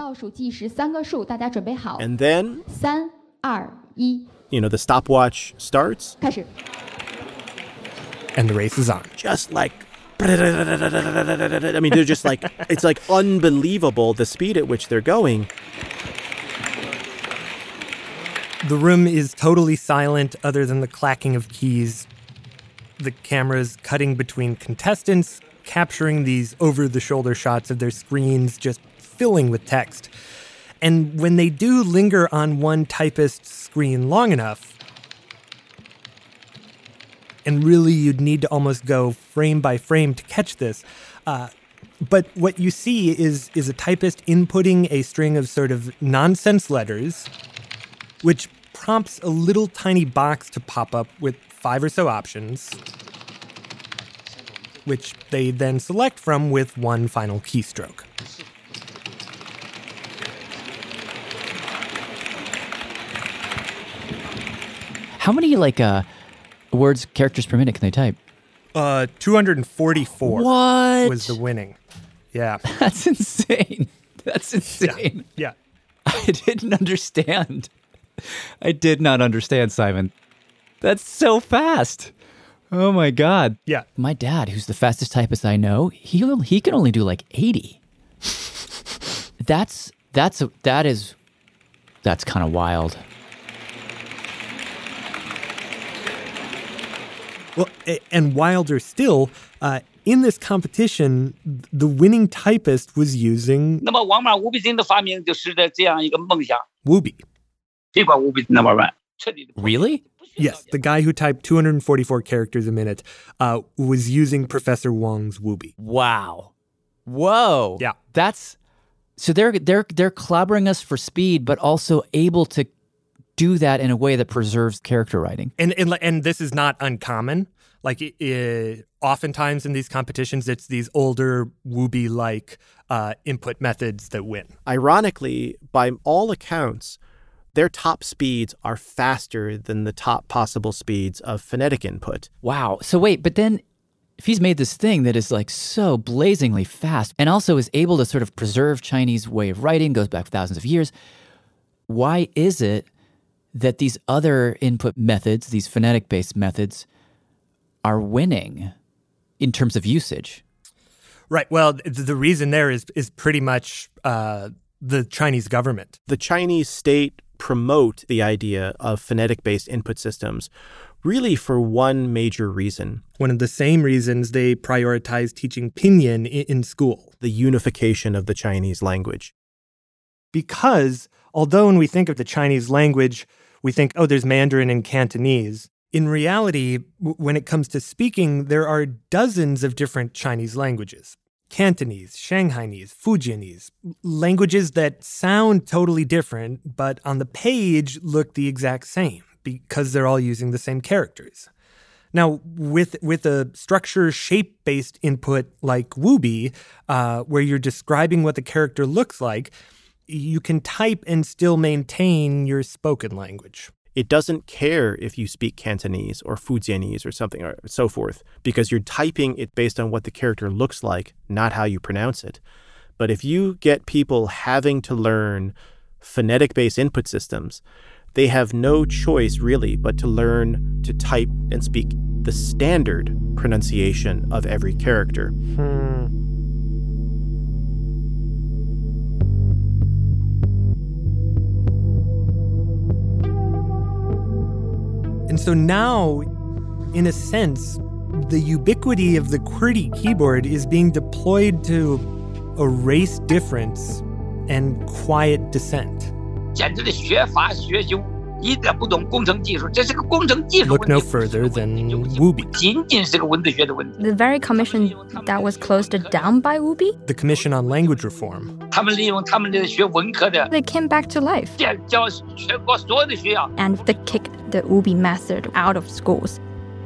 And then, you know, the stopwatch starts. And the race is on. Just like, I mean, they're just like, it's like unbelievable the speed at which they're going. The room is totally silent other than the clacking of keys. The camera's cutting between contestants, capturing these over-the-shoulder shots of their screens, just filling with text. And when they do linger on one typist's screen long enough, and really you'd need to almost go frame by frame to catch this, uh, but what you see is, is a typist inputting a string of sort of nonsense letters, which prompts a little tiny box to pop up with five or so options, which they then select from with one final keystroke. How many, like, uh, words, characters per minute can they type? Uh, two hundred forty-four What? was the winning. Yeah. That's insane. That's insane. Yeah. yeah. I didn't understand. I did not understand, Simon. That's so fast. Oh, my God. Yeah. My dad, who's the fastest typist I know, he he can only do like eighty. That's, that's, a, that is, that's kind of wild. Well, and wilder still, uh, in this competition, the winning typist was using 那么王马无比金的发明就使得这样一个梦想 Wubi. 别管无比金 number one Really? Yes, the guy who typed two hundred forty-four characters a minute uh, was using Professor Wong's Wubi. Wow. Whoa. Yeah. That's, so they're, they're, they're clobbering us for speed, but also able to do that in a way that preserves character writing. And and, and this is not uncommon. Like, it, oftentimes in these competitions, it's these older Wubi-like uh, input methods that win. Ironically, by all accounts, their top speeds are faster than the top possible speeds of phonetic input. Wow. So wait, but then if he's made this thing that is like so blazingly fast and also is able to sort of preserve Chinese way of writing, goes back thousands of years, why is it that these other input methods, these phonetic-based methods, are winning in terms of usage? Right. Well, the reason there is is pretty much uh, the Chinese government. The Chinese state promote the idea of phonetic-based input systems really for one major reason. One of the same reasons they prioritize teaching Pinyin in school. The unification of the Chinese language. Because although when we think of the Chinese language, we think, oh, there's Mandarin and Cantonese. In reality, w- when it comes to speaking, there are dozens of different Chinese languages. Cantonese, Shanghainese, Fujianese, languages that sound totally different, but on the page look the exact same because they're all using the same characters. Now, with with a structure shape-based input like Wubi, uh, where you're describing what the character looks like, you can type and still maintain your spoken language. It doesn't care if you speak Cantonese or Fujianese or something or so forth, because you're typing it based on what the character looks like, not how you pronounce it. But if you get people having to learn phonetic-based input systems, they have no choice really but to learn to type and speak the standard pronunciation of every character. Hmm. And so now, in a sense, the ubiquity of the QWERTY keyboard is being deployed to erase difference and quiet dissent. Look no further than Wubi. The very commission that was closed down by Wubi? The Commission on Language Reform. They came back to life. And they kicked the Wubi method out of schools.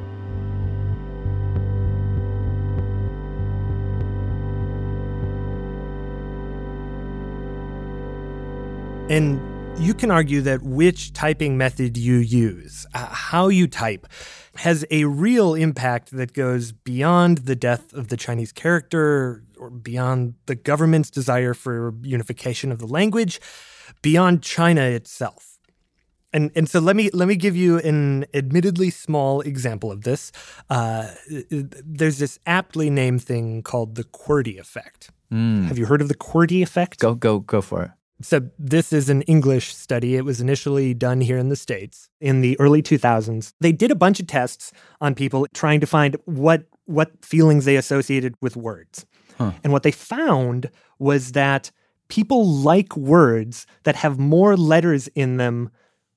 And you can argue that which typing method you use, uh, how you type, has a real impact that goes beyond the death of the Chinese character or beyond the government's desire for unification of the language, beyond China itself. And and so let me let me give you an admittedly small example of this. Uh, there's this aptly named thing called the QWERTY effect. Mm. Have you heard of the QWERTY effect? Go go go for it. So this is an English study. It was initially done here in the States in the early two thousands. They did a bunch of tests on people trying to find what what feelings they associated with words. Huh. And what they found was that people like words that have more letters in them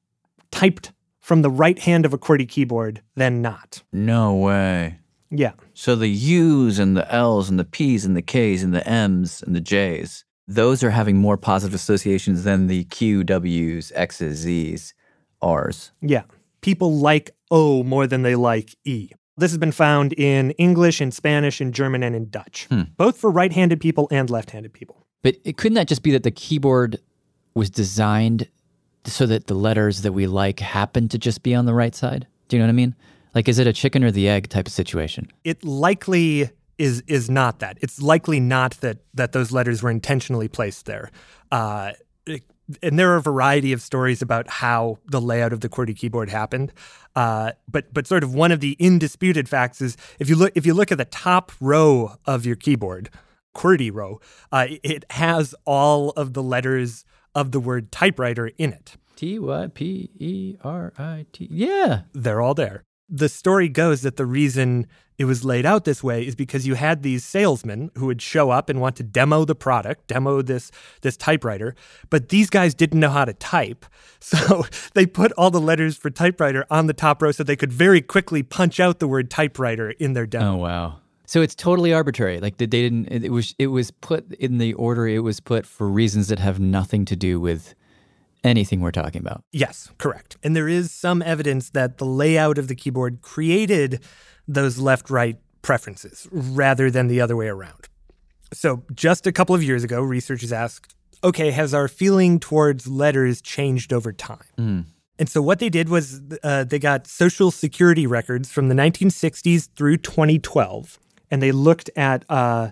typed from the right hand of a QWERTY keyboard than not. No way. Yeah. So the U's and the L's and the P's and the K's and the M's and the J's, those are having more positive associations than the Q, W's, X's, Z's, R's. Yeah. People like O more than they like E. This has been found in English, in Spanish, in German, and in Dutch, hmm. both for right-handed people and left-handed people. But it, couldn't that just be that the keyboard was designed so that the letters that we like happen to just be on the right side? Do you know what I mean? Like, is it a chicken or the egg type of situation? It likely is is not that. It's likely not that that those letters were intentionally placed there. Uh, it, and there are a variety of stories about how the layout of the QWERTY keyboard happened. Uh, but but sort of one of the indisputed facts is if you look if you look at the top row of your keyboard, QWERTY row, uh, it has all of the letters of the word typewriter in it. T Y P E R I T. Yeah. They're all there. The story goes that the reason it was laid out this way is because you had these salesmen who would show up and want to demo the product, demo this this typewriter, but these guys didn't know how to type. So they put all the letters for typewriter on the top row so they could very quickly punch out the word typewriter in their demo. Oh, wow. So it's totally arbitrary. Like they didn't, it was, it was put in the order it was put for reasons that have nothing to do with anything we're talking about. Yes, correct. And there is some evidence that the layout of the keyboard created those left-right preferences rather than the other way around. So just a couple of years ago, researchers asked, okay, has our feeling towards letters changed over time? Mm. And so what they did was uh, they got Social Security records from the nineteen sixties through twenty twelve, and they looked at uh,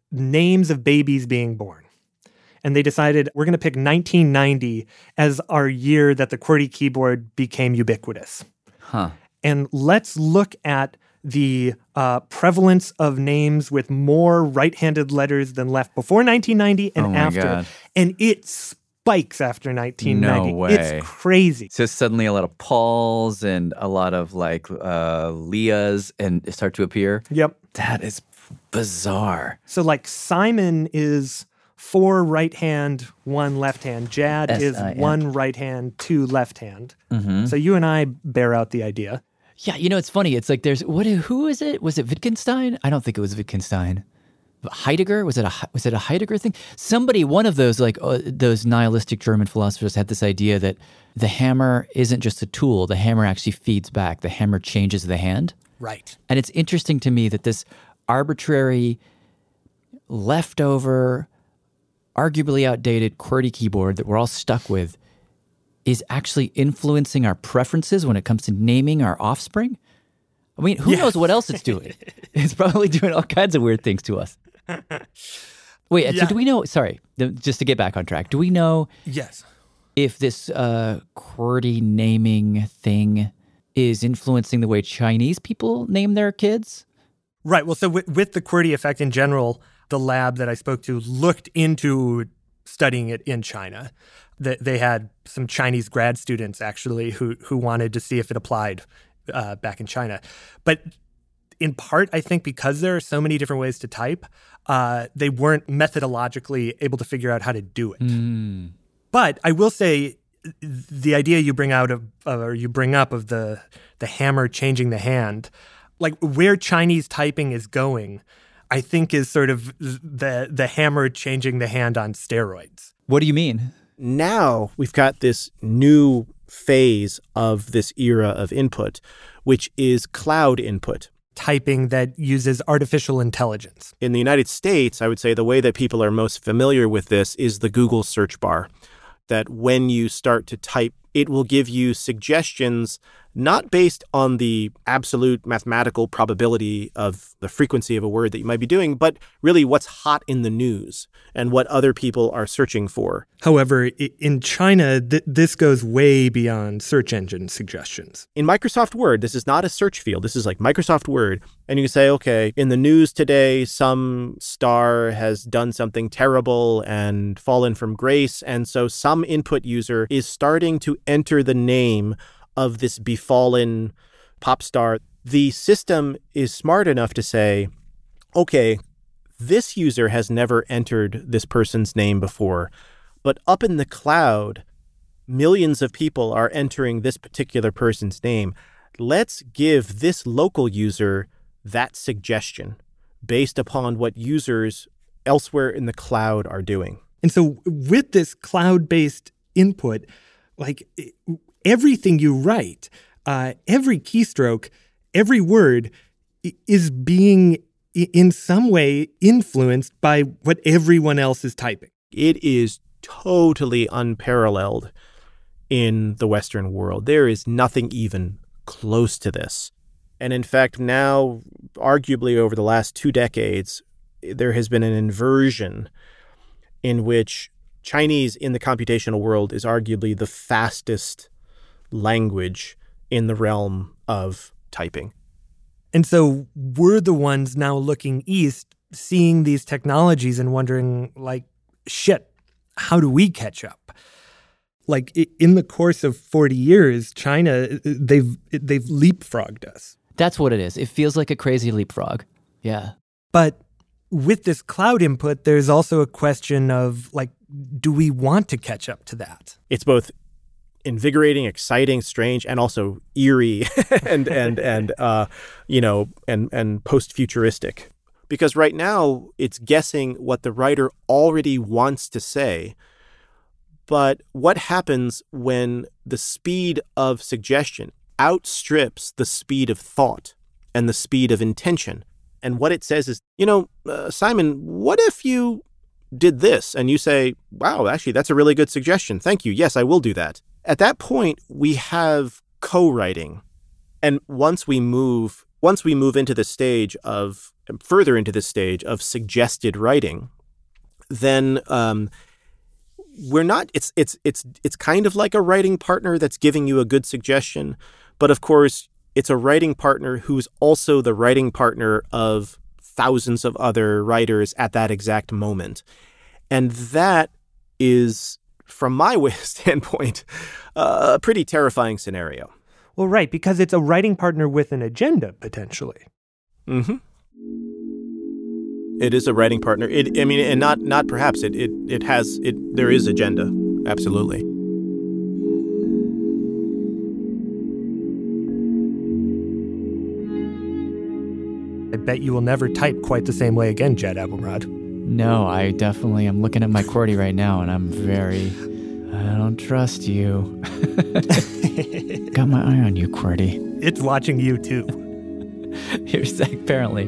names of babies being born. And they decided we're going to pick nineteen ninety as our year that the QWERTY keyboard became ubiquitous. Huh. And let's look at the uh, prevalence of names with more right-handed letters than left before nineteen ninety and oh my after. God. And it spikes after nineteen ninety. No way. It's crazy. So suddenly a lot of Pauls and a lot of like uh, Leahs and start to appear. Yep. That is bizarre. So like Simon is four right hand, one left hand. Jad S I N. is one right hand, two left hand. Mm-hmm. So you and I bear out the idea. Yeah, you know, it's funny. It's like there's, what? Who is it? Was it Wittgenstein? I don't think it was Wittgenstein. Heidegger? Was it a was it a Heidegger thing? Somebody, one of those like uh, those nihilistic German philosophers had this idea that the hammer isn't just a tool. The hammer actually feeds back. The hammer changes the hand. Right. And it's interesting to me that this arbitrary, leftover, arguably outdated QWERTY keyboard that we're all stuck with is actually influencing our preferences when it comes to naming our offspring. I mean, who yeah. knows what else it's doing? It's probably doing all kinds of weird things to us. Wait, yeah. so do we know, sorry, just to get back on track, do we know yes. if this uh, QWERTY naming thing is influencing the way Chinese people name their kids? Right. Well, so with, with the QWERTY effect in general, the lab that I spoke to looked into studying it in China. That they had some Chinese grad students actually who who wanted to see if it applied uh, back in China. But in part, I think because there are so many different ways to type, uh, they weren't methodologically able to figure out how to do it. Mm. But I will say the idea you bring out of or you bring up of the the hammer changing the hand, like where Chinese typing is going, I think is sort of the the hammer changing the hand on steroids. What do you mean? Now we've got this new phase of this era of input, which is cloud input. Typing that uses artificial intelligence. In the United States, I would say the way that people are most familiar with this is the Google search bar. That when you start to type it will give you suggestions not based on the absolute mathematical probability of the frequency of a word that you might be doing, but really what's hot in the news and what other people are searching for. However, in China, th- this goes way beyond search engine suggestions. In Microsoft Word, this is not a search field. This is like Microsoft Word. And you can say, okay, in the news today, some star has done something terrible and fallen from grace. And so some input user is starting to enter the name of this befallen pop star. The system is smart enough to say, okay, this user has never entered this person's name before, but up in the cloud, millions of people are entering this particular person's name. Let's give this local user that suggestion based upon what users elsewhere in the cloud are doing. And so with this cloud-based input, like everything you write, uh, every keystroke, every word is being in some way influenced by what everyone else is typing. It is totally unparalleled in the Western world. There is nothing even close to this. And in fact, now, arguably over the last two decades, there has been an inversion in which Chinese in the computational world is arguably the fastest language in the realm of typing. And so we're the ones now looking east, seeing these technologies and wondering, like, shit, how do we catch up? Like, in the course of forty years, China, they've they've leapfrogged us. That's what it is. It feels like a crazy leapfrog. Yeah. But with this cloud input, there's also a question of, like, do we want to catch up to that? It's both invigorating, exciting, strange, and also eerie and and and uh, you know, and and post-futuristic. Because right now it's guessing what the writer already wants to say. But what happens when the speed of suggestion outstrips the speed of thought and the speed of intention? And what it says is, you know, uh, Simon, what if you did this? And you say, wow, actually, that's a really good suggestion. Thank you. Yes, I will do that. At that point, we have co-writing. And once we move, once we move into the stage of, further into the stage of suggested writing, then um, we're not, it's, it's, it's, it's kind of like a writing partner that's giving you a good suggestion. But of course, it's a writing partner who's also the writing partner of thousands of other writers at that exact moment. And that is, from my standpoint, uh, a pretty terrifying scenario. Well, right, because it's a writing partner with an agenda, potentially. Mm-hmm. It is a writing partner. It, I mean, and not not perhaps. It it it has it. There is agenda. Absolutely. I bet you will never type quite the same way again, Jed Abumrad. No, I definitely am looking at my QWERTY right now, and I'm very, I don't trust you. Got my eye on you, QWERTY. It's watching you, too. Here's apparently.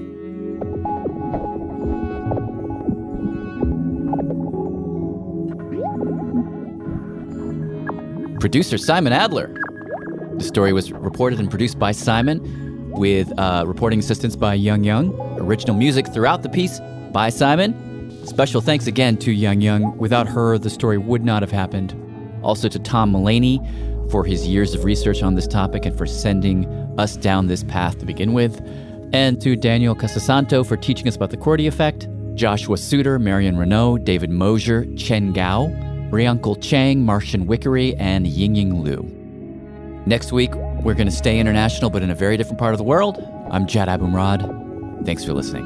Producer Simon Adler. The story was reported and produced by Simon, with uh, reporting assistance by Young Young. Original music throughout the piece by Simon. Special thanks again to Young Young. Without her, the story would not have happened. Also to Tom Mullaney for his years of research on this topic and for sending us down this path to begin with. And to Daniel Casasanto for teaching us about the QWERTY effect. Joshua Suter, Marion Renaud, David Mosier, Chen Gao, Riuncle Chang, Martian Wickery, and Yingying Liu. Next week, we're going to stay international, but in a very different part of the world. I'm Jad Abumrad. Thanks for listening.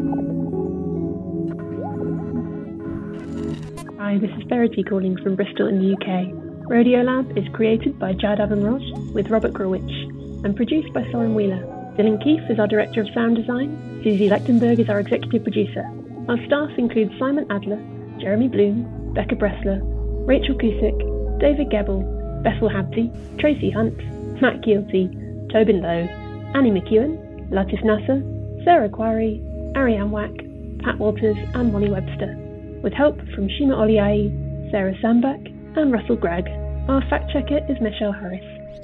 Hi, this is Verity calling from Bristol in the U K. Radiolab is created by Jad Abumrad with Robert Growich and produced by Soren Wheeler. Dylan Keefe is our Director of Sound Design. Susie Lechtenberg is our Executive Producer. Our staff includes Simon Adler, Jeremy Bloom, Becca Bressler, Rachel Cusick, David Gebel, Bethel Habty, Tracy Hunt, Matt Keelty, Tobin Lowe, Annie McEwen, Latif Nasser, Sarah Quarry, Ariane Wack, Pat Walters and Molly Webster, with help from Shima Oliai, Sarah Sambach and Russell Gregg. Our fact checker is Michelle Harris.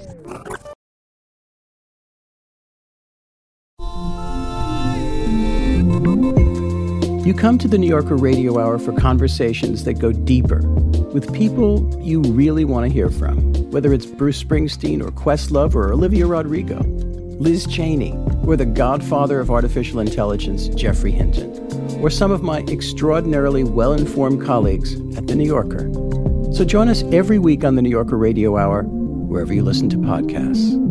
You come to the New Yorker Radio Hour for conversations that go deeper with people you really want to hear from, whether it's Bruce Springsteen or Questlove or Olivia Rodrigo, Liz Cheney, or the godfather of artificial intelligence, Geoffrey Hinton, or some of my extraordinarily well-informed colleagues at The New Yorker. So join us every week on the New Yorker Radio Hour, wherever you listen to podcasts.